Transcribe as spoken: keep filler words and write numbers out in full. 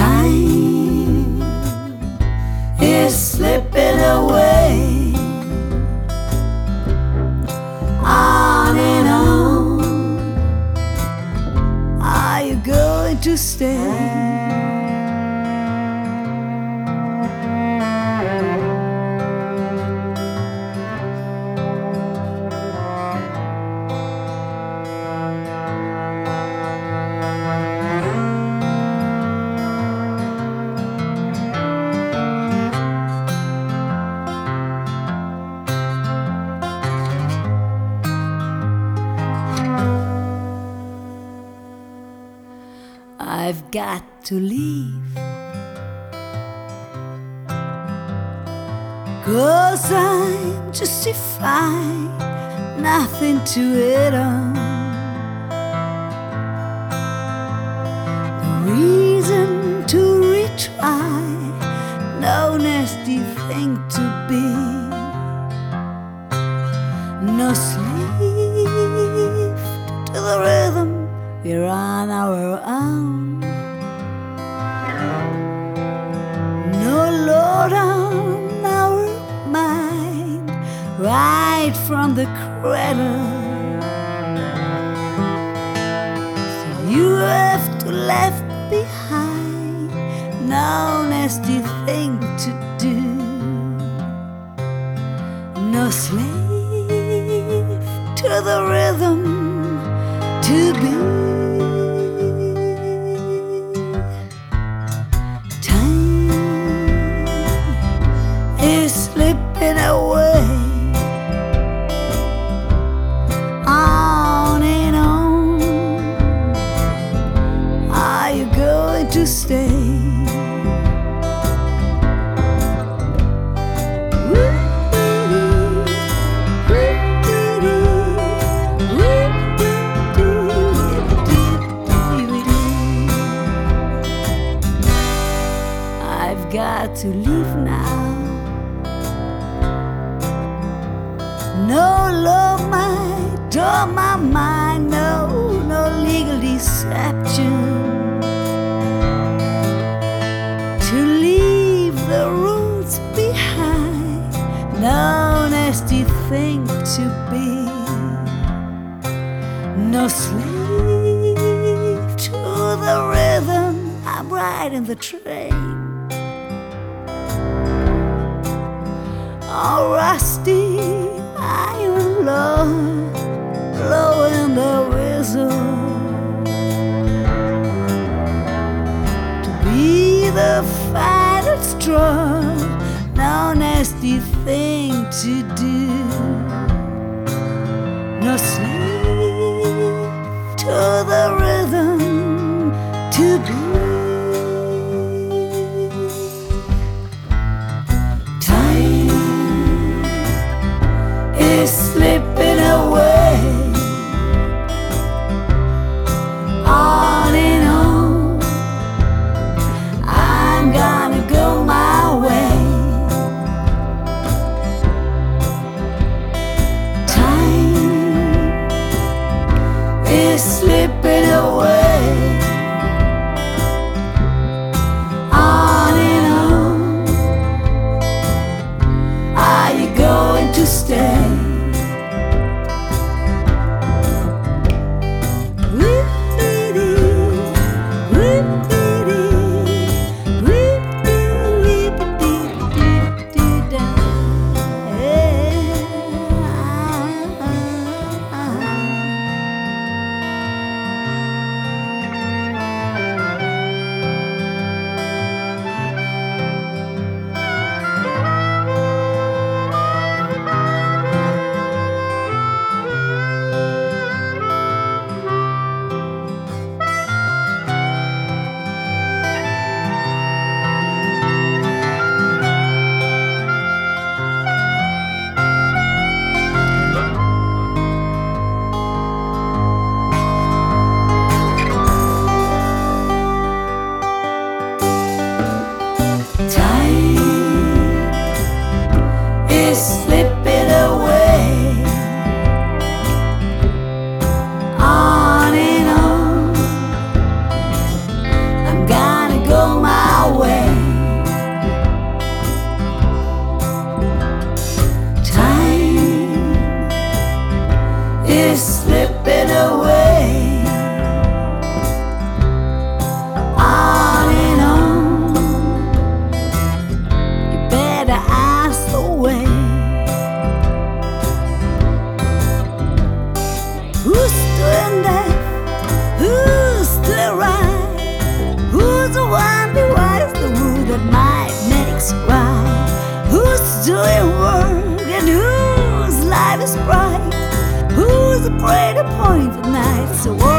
Time is slipping away, on and on. Are you going to stay? I've got to leave, 'cause I'm justified, nothing to it on. No reason to retry, no nasty thing to be, no slave to the rhythm, we're on our own. No Lord on our mind, right from the cradle. So you have to left behind, no nasty thing to do, no slave to the rhythm to be. Slipping away, on and on. Are you going to stay? I've got to leave now. No love, my door, my mind, no, no legal deception. To leave the roots behind, no nasty thing to be, no slave to the rhythm. I'm riding the train, all rusty, iron low, blowing the whistle, to be the final straw, no nasty thing to do, no slave to the rhythm to be. Slipping away, on and on. I'm gonna go my way. Time is slipping away, is right, who's doing work and whose life is bright, who's afraid of point for nights. So